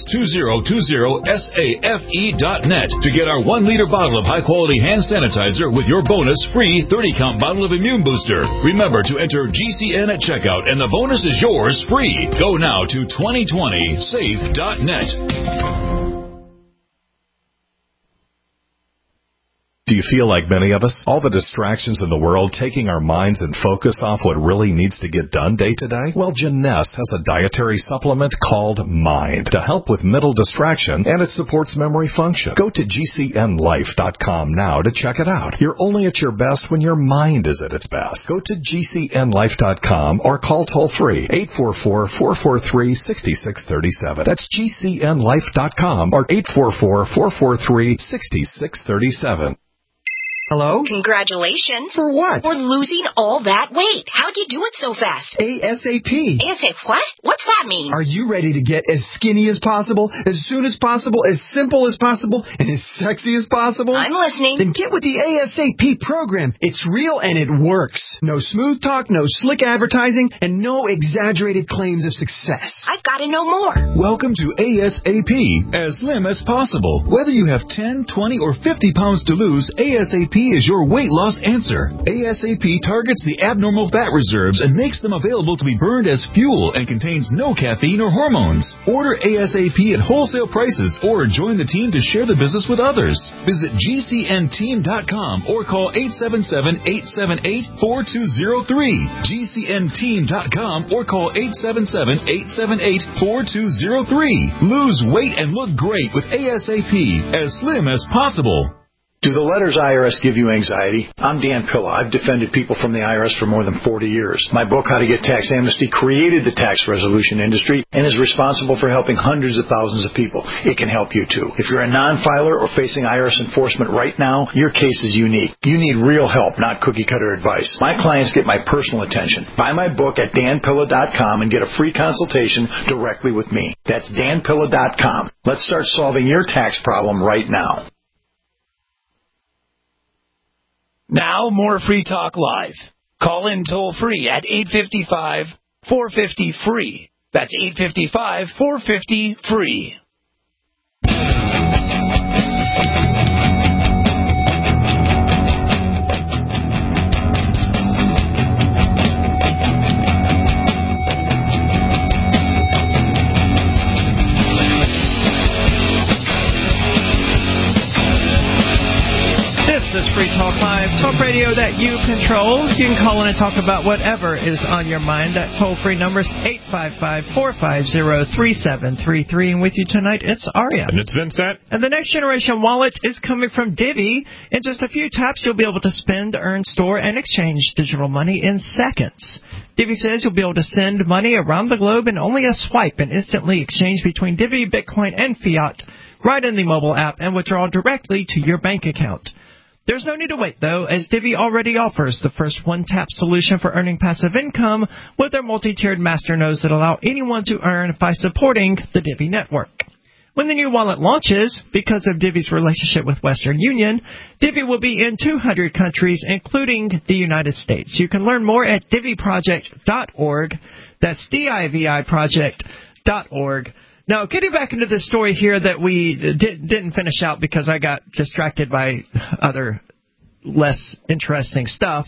2020safe.net to get our 1-liter bottle of high-quality hand sanitizer with your bonus free 30-count bottle of Immune Booster. Remember to enter GCN at checkout, and the bonus is yours free. Go now to 2020safe.net. Do you feel like many of us? All the distractions in the world taking our minds and focus off what really needs to get done day to day? Well, Jeunesse has a dietary supplement called Mind to help with mental distraction, and it supports memory function. Go to GCNLife.com now to check it out. You're only at your best when your mind is at its best. Go to GCNLife.com or call toll-free 844-443-6637. That's GCNLife.com or 844-443-6637. Hello? Congratulations. For what? For losing all that weight. How'd you do it so fast? ASAP. ASAP what? What's that mean? Are you ready to get as skinny as possible, as soon as possible, as simple as possible, and as sexy as possible? I'm listening. Then get with the ASAP program. It's real and it works. No smooth talk, no slick advertising, and no exaggerated claims of success. I've got to know more. Welcome to ASAP, as slim as possible. Whether you have 10, 20, or 50 pounds to lose, ASAP is your weight loss answer. ASAP targets the abnormal fat reserves and makes them available to be burned as fuel and contains no caffeine or hormones. Order ASAP at wholesale prices or join the team to share the business with others. Visit GCNteam.com or call 877-878-4203. GCNteam.com or call 877-878-4203. Lose weight and look great with ASAP, as slim as possible. Do the letters IRS give you anxiety? I'm Dan Pilla. I've defended people from the IRS for more than 40 years. My book, How to Get Tax Amnesty, created the tax resolution industry and is responsible for helping hundreds of thousands of people. It can help you, too. If you're a non-filer or facing IRS enforcement right now, your case is unique. You need real help, not cookie-cutter advice. My clients get my personal attention. Buy my book at danpilla.com and get a free consultation directly with me. That's danpilla.com. Let's start solving your tax problem right now. Now, more Free Talk Live. Call in toll-free at 855-450-FREE. That's 855-450-FREE. This is Free Talk Live, talk radio that you control. You can call in and talk about whatever is on your mind. That toll-free number is 855-450-3733. And with you tonight, it's Aria. And it's Vincent. And the Next Generation Wallet is coming from Divvy. In just a few taps, you'll be able to spend, earn, store, and exchange digital money in seconds. Divvy says you'll be able to send money around the globe in only a swipe and instantly exchange between Divvy, Bitcoin, and fiat right in the mobile app and withdraw directly to your bank account. There's no need to wait, though, as Divvy already offers the first one-tap solution for earning passive income with their multi-tiered master nodes that allow anyone to earn by supporting the Divvy network. When the new wallet launches, because of Divvy's relationship with Western Union, Divvy will be in 200 countries, including the United States. You can learn more at DivvyProject.org. That's DIVI Project.org. Now, getting back into this story here that we didn't finish out because I got distracted by other less interesting stuff.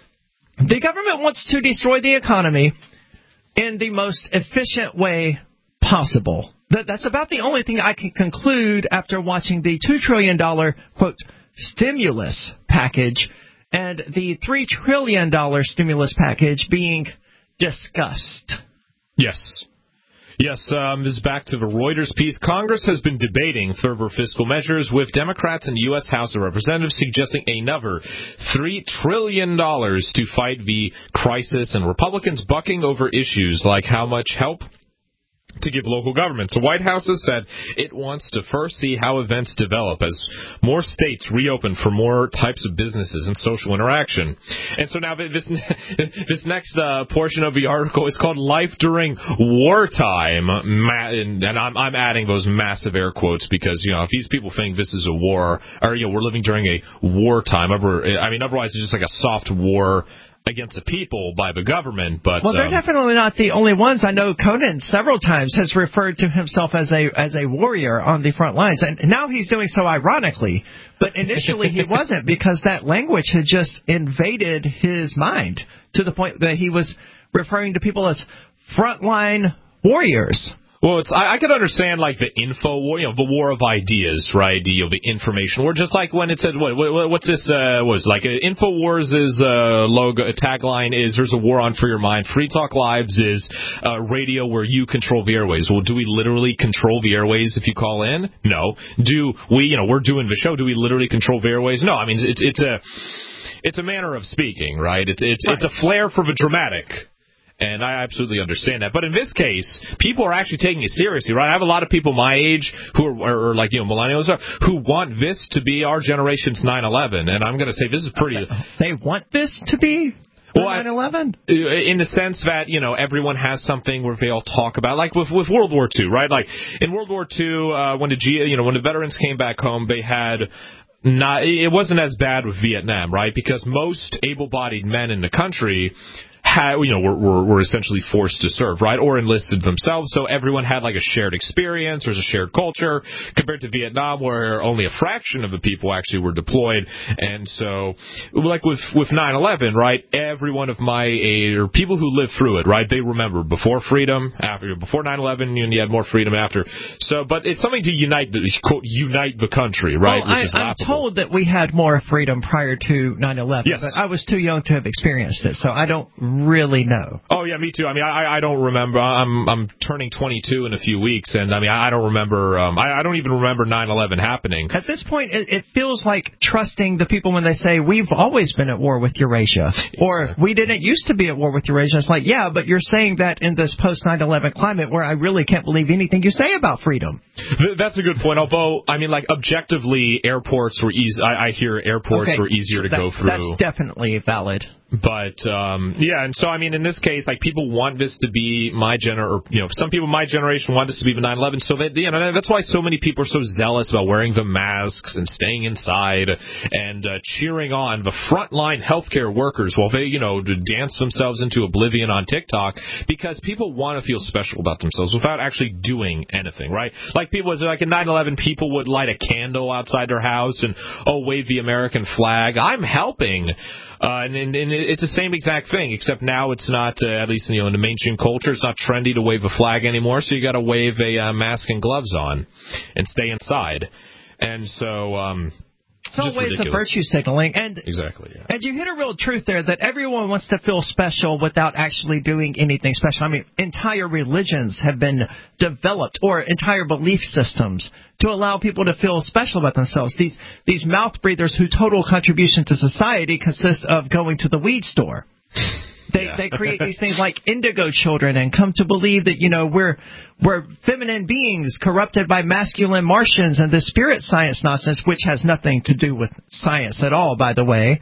The government wants to destroy the economy in the most efficient way possible. That's about the only thing I can conclude after watching the $2 trillion, quote, stimulus package and the $3 trillion stimulus package being discussed. Yes. Yes, this is back to the Reuters piece. Congress has been debating further fiscal measures, with Democrats in the U.S. House of Representatives suggesting another $3 trillion to fight the crisis, and Republicans bucking over issues like how much help to give local governments. The White House has said it wants to first see how events develop as more states reopen for more types of businesses and social interaction. And so now this next portion of the article is called Life During Wartime. And I'm adding those massive air quotes because, if these people think this is a war, or, we're living during a wartime, otherwise it's just like a soft war against the people by the government, but well, they're definitely not the only ones. I know Conan several times has referred to himself as a warrior on the front lines, and now he's doing so ironically. But initially he wasn't, because that language had just invaded his mind to the point that he was referring to people as frontline warriors. Well, I could understand like the info war, the war of ideas, right? The information war, just like when it said what's this was like InfoWars' logo tagline is "There's a war on for your mind." Free Talk Lives is radio where you control the airways. Well, do we literally control the airways if you call in? No. Do we? We're doing the show. Do we literally control the airways? No. I mean, it's a manner of speaking, right? It's a flair for the dramatic. And I absolutely understand that. But in this case, people are actually taking it seriously, right? I have a lot of people my age who are like, millennials who want this to be our generation's 9/11. And I'm going to say this is pretty... They want this to be 9/11? In the sense that, everyone has something where they all talk about, like with World War II, right? Like in World War II, when the veterans came back home, they had... it wasn't as bad with Vietnam, right? Because most able-bodied men in the country... were essentially forced to serve, right, or enlisted themselves. So everyone had like a shared experience. There's a shared culture compared to Vietnam, where only a fraction of the people actually were deployed. And so, like with 9/11, right, every one of my age, or people who lived through it, right, they remember before freedom, before 9/11, you had more freedom after. So, but it's something to unite the country, right? Well, which is I'm told that we had more freedom prior to 9/11. Yes. But I was too young to have experienced it, so I don't really know. Oh yeah, me too. I mean, I don't remember. I'm turning 22 in a few weeks, and I mean, I don't remember. I don't even remember 9/11 happening. At this point, it feels like trusting the people when they say we've always been at war with Eurasia, or we didn't used to be at war with Eurasia. It's like, yeah, but you're saying that in this post 9/11 climate, where I really can't believe anything you say about freedom. That's a good point. Although, I mean, like objectively, airports were easy. I hear airports were easier to go through. That's definitely valid. But and so I mean, in this case, like people want this to be some people my generation want this to be the 9/11. So that that's why so many people are so zealous about wearing the masks and staying inside and cheering on the frontline healthcare workers while they dance themselves into oblivion on TikTok, because people want to feel special about themselves without actually doing anything, right? Like people, like in 9/11, people would light a candle outside their house and wave the American flag. I'm helping. And it's the same exact thing, except now it's not, at least in the mainstream culture, it's not trendy to wave a flag anymore, so you got to wave a mask and gloves on and stay inside. And so... it's all ways of virtue signaling. And exactly, yeah. And you hit a real truth there that everyone wants to feel special without actually doing anything special. I mean, entire religions have been developed, or entire belief systems, to allow people to feel special about themselves. These mouth breathers whose total contribution to society consists of going to the weed store. They create these things like indigo children and come to believe that, we're feminine beings corrupted by masculine Martians and the spirit science nonsense, which has nothing to do with science at all, by the way.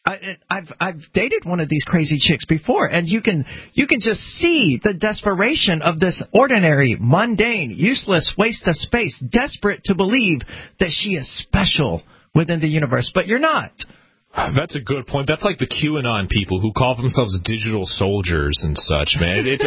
I've dated one of these crazy chicks before, and you can just see the desperation of this ordinary, mundane, useless waste of space, desperate to believe that she is special within the universe, but you're not. That's a good point. That's like the QAnon people who call themselves digital soldiers and such, man. It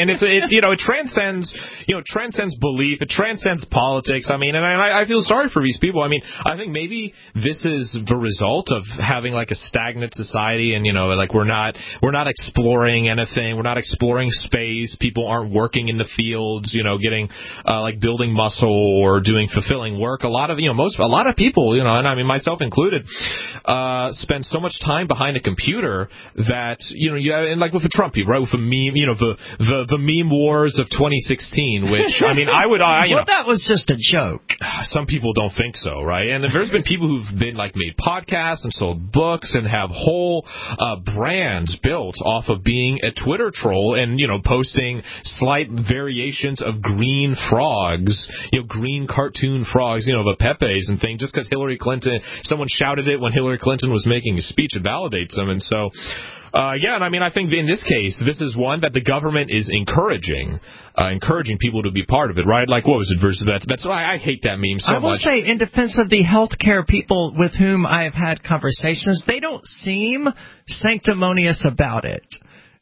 transcends belief. It transcends politics. I mean, and I feel sorry for these people. I mean, I think maybe this is the result of having like a stagnant society, and like we're not exploring anything. We're not exploring space. People aren't working in the fields, getting like building muscle or doing fulfilling work. A lot of people, and I mean myself included, spend so much time behind a computer that and like with the Trump people, right? With the meme, the meme wars of 2016, which I mean, well, that was just a joke. Some people don't think so, right? And there's been people who've been like made podcasts and sold books and have whole brands built off of being a Twitter troll and posting slight variations of green frogs, green cartoon frogs, the Pepes and things, just because someone shouted it when Hillary Clinton was making a speech. It validates them. And so and I mean, I think in this case, this is one that the government is encouraging people to be part of it, right? Like, what was it versus that? That's why I hate that meme so much. I will say, in defense of the healthcare people with whom I have had conversations, they don't seem sanctimonious about it.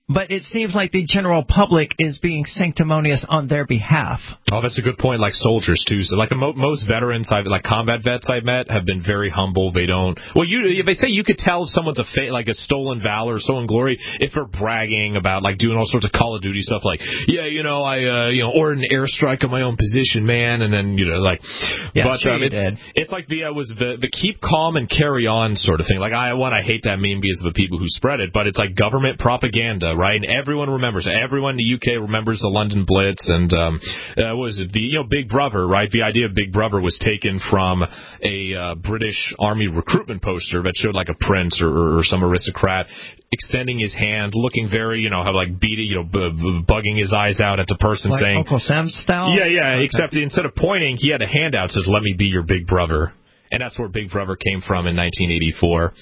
but it seems like the general public is being sanctimonious on their behalf. Oh, that's a good point. Like soldiers too. So like most veterans, like combat vets I've met, have been very humble. They don't. Well, they say you could tell if someone's like a stolen valor, stolen glory, if they're bragging about like doing all sorts of Call of Duty stuff. Like, yeah, I ordered an airstrike on my own position, man, and then it's like the keep calm and carry on sort of thing. Like I hate that meme because of the people who spread it, but it's like government propaganda. Right, and everyone remembers. Everyone in the UK remembers the London Blitz, and what was it? Big Brother, right? The idea of Big Brother was taken from a British Army recruitment poster that showed like a prince or some aristocrat extending his hand, looking very, have like bugging his eyes out at the person, like saying Uncle Sam style. Yeah, okay. Except instead of pointing, he had a hand out that says, "Let me be your Big Brother," and that's where Big Brother came from in 1984.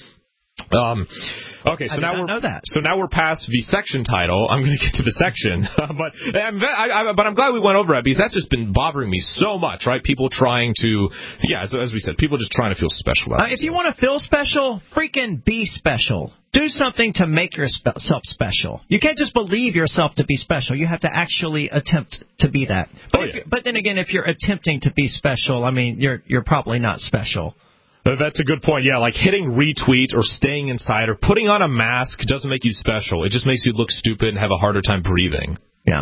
Okay, so now we're past the section title. I'm going to get to the section, but I'm glad we went over it because that's just been bothering me so much, right? People trying to, as we said, people just trying to feel special. If you want to feel special, freaking be special. Do something to make yourself special. You can't just believe yourself to be special. You have to actually attempt to be that. But then again, if you're attempting to be special, I mean, you're probably not special. That's a good point. Yeah, like hitting retweet or staying inside or putting on a mask doesn't make you special. It just makes you look stupid and have a harder time breathing. Yeah.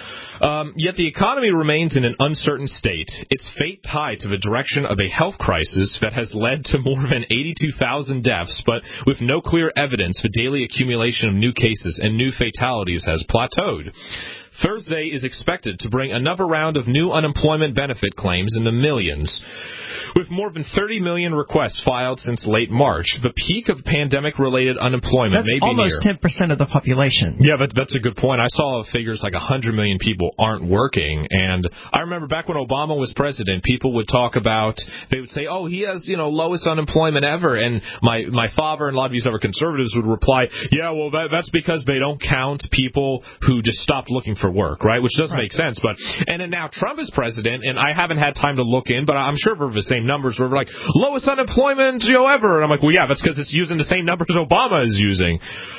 Yet the economy remains in an uncertain state, its fate tied to the direction of a health crisis that has led to more than 82,000 deaths, but with no clear evidence the daily accumulation of new cases and new fatalities has plateaued. Thursday is expected to bring another round of new unemployment benefit claims in the millions. With more than 30 million requests filed since late March, the peak of pandemic-related unemployment may be near. That's almost 10% of the population. Yeah, but that's a good point. I saw figures like 100 million people aren't working, and I remember back when Obama was president, people would talk about, they would say, oh, he has, lowest unemployment ever, and my father and a lot of these other conservatives would reply, yeah, well, that's because they don't count people who just stopped looking for work, right? Which doesn't make sense. And then now Trump is president, and I haven't had time to look in, but I'm sure we're the same numbers. We're like, lowest unemployment ever. And I'm like, well, yeah, that's because it's using the same numbers Obama is using.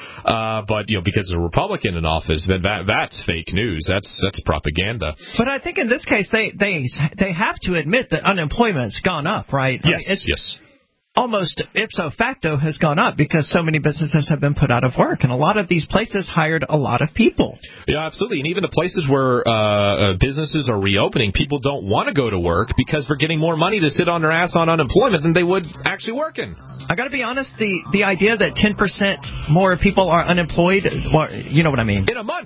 But because of a Republican in office, then that's fake news. That's propaganda. But I think in this case, they have to admit that unemployment's gone up, right? Yes. Almost ipso facto has gone up because so many businesses have been put out of work, and a lot of these places hired a lot of people. Yeah, absolutely. And even the places where businesses are reopening, people don't want to go to work because they're getting more money to sit on their ass on unemployment than they would actually working. I got to be honest, the idea that 10% more people are unemployed, you know what I mean? In a month.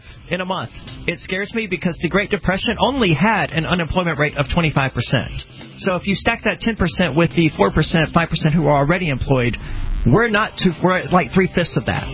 It scares me because the Great Depression only had an unemployment rate of 25%. So if you stack that 10% with the 4%, 5% who are already employed, we're at like 3/5 of that.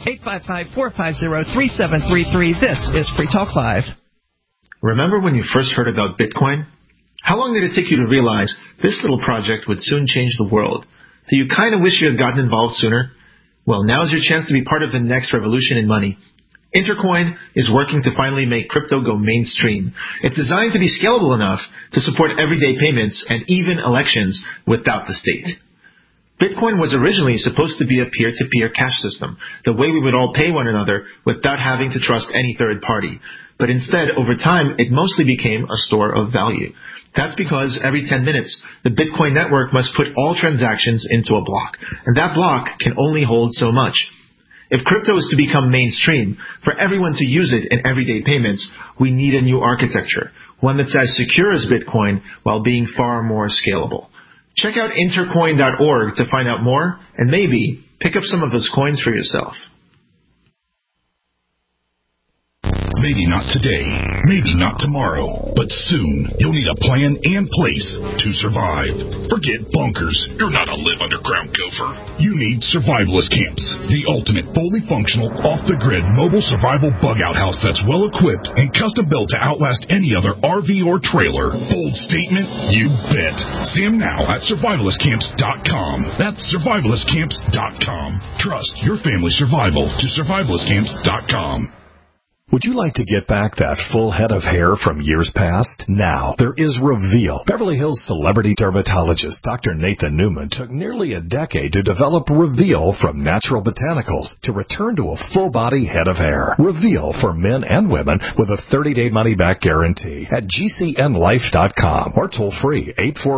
855-450-3733. This is Free Talk Live. Remember when you first heard about Bitcoin? How long did it take you to realize this little project would soon change the world? Do you kind of wish you had gotten involved sooner? Well, now's your chance to be part of the next revolution in money. Intercoin is working to finally make crypto go mainstream. It's designed to be scalable enough to support everyday payments and even elections without the state. Bitcoin was originally supposed to be a peer-to-peer cash system, the way we would all pay one another without having to trust any third party. But instead, over time, it mostly became a store of value. That's because every 10 minutes, the Bitcoin network must put all transactions into a block, and that block can only hold so much. If crypto is to become mainstream, for everyone to use it in everyday payments, we need a new architecture, one that's as secure as Bitcoin while being far more scalable. Check out intercoin.org to find out more and maybe pick up some of those coins for yourself. Maybe not today, maybe not tomorrow, but soon you'll need a plan and place to survive. Forget bunkers. You're not a live underground gopher. You need Survivalist Camps, the ultimate fully functional, off-the-grid mobile survival bug-out house that's well-equipped and custom-built to outlast any other RV or trailer. Bold statement? You bet. See them now at survivalistcamps.com. That's survivalistcamps.com. Trust your family's survival to survivalistcamps.com. Would you like to get back that full head of hair from years past? Now, there is Reveal. Beverly Hills celebrity dermatologist Dr. Nathan Newman took nearly a decade to develop Reveal from natural botanicals to return to a full-body head of hair. Reveal for men and women with a 30-day money-back guarantee at GCNlife.com or toll free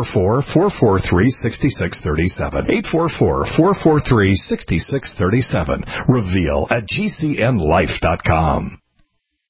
844-443-6637. 844-443-6637. Reveal at GCNlife.com.